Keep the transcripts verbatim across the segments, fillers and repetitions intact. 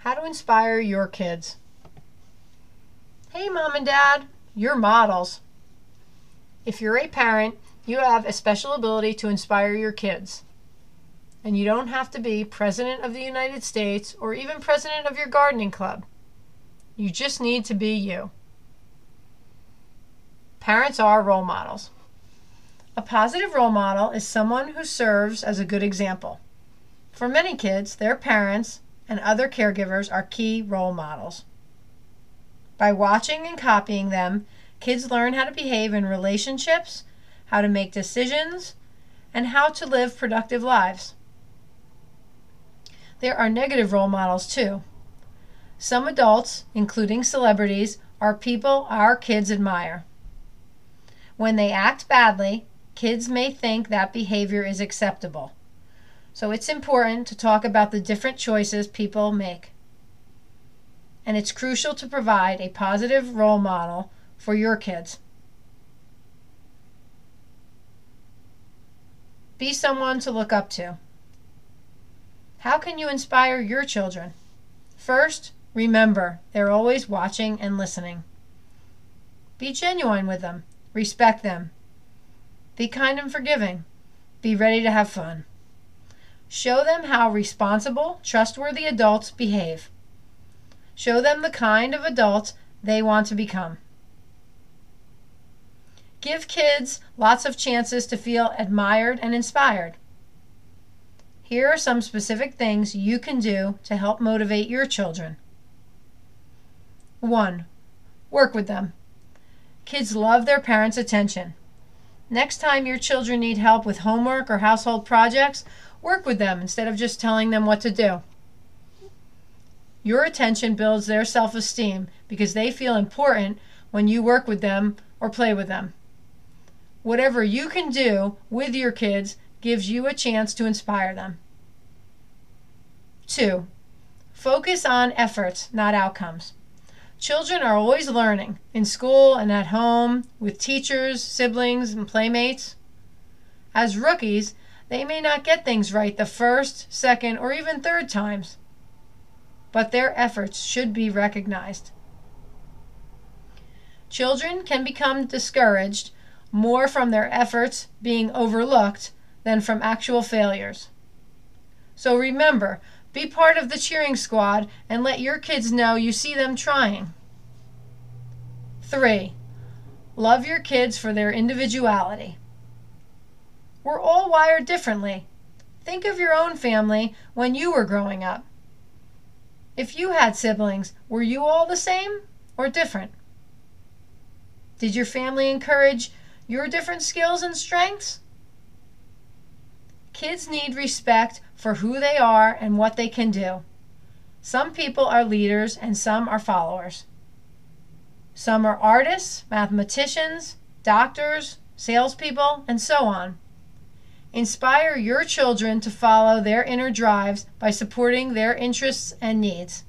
How to inspire your kids. Hey Mom and Dad, you're models. If you're a parent, you have a special ability to inspire your kids. And you don't have to be President of the United States or even President of your gardening club. You just need to be you. Parents are role models. A positive role model is someone who serves as a good example. For many kids, their parents and other caregivers are key role models. By watching and copying them, kids learn how to behave in relationships, how to make decisions, and how to live productive lives. There are negative role models too. Some adults, including celebrities, are people our kids admire. When they act badly, kids may think that behavior is acceptable. So it's important to talk about the different choices people make. And it's crucial to provide a positive role model for your kids. Be someone to look up to. How can you inspire your children? First, remember they're always watching and listening. Be genuine with them. Respect them. Be kind and forgiving. Be ready to have fun. Show them how responsible, trustworthy adults behave. Show them the kind of adults they want to become. Give kids lots of chances to feel admired and inspired. Here are some specific things you can do to help motivate your children. One, work with them. Kids love their parents' attention. Next time your children need help with homework or household projects, work with them instead of just telling them what to do. Your attention builds their self-esteem because they feel important when you work with them or play with them. Whatever you can do with your kids gives you a chance to inspire them. Two, focus on efforts, not outcomes. Children are always learning, in school and at home, with teachers, siblings, and playmates. As rookies, they may not get things right the first, second, or even third times, but their efforts should be recognized. Children can become discouraged more from their efforts being overlooked than from actual failures. So remember, be part of the cheering squad and let your kids know you see them trying. Three, love your kids for their individuality. We're all wired differently. Think of your own family when you were growing up. If you had siblings, were you all the same or different? Did your family encourage your different skills and strengths? Kids need respect for who they are and what they can do. Some people are leaders and some are followers. Some are artists, mathematicians, doctors, salespeople, and so on. Inspire your children to follow their inner drives by supporting their interests and needs.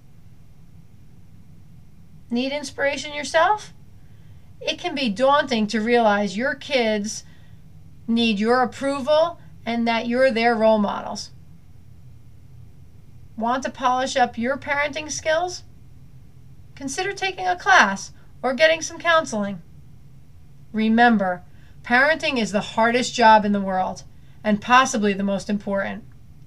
Need inspiration yourself? It can be daunting to realize your kids need your approval and that you're their role models. Want to polish up your parenting skills? Consider taking a class or getting some counseling. Remember, parenting is the hardest job in the world and possibly the most important.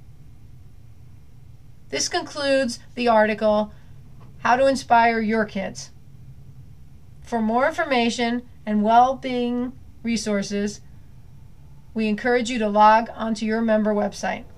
This concludes the article, How to Inspire Your Kids. For more information and well-being resources, we encourage you to log onto your member website.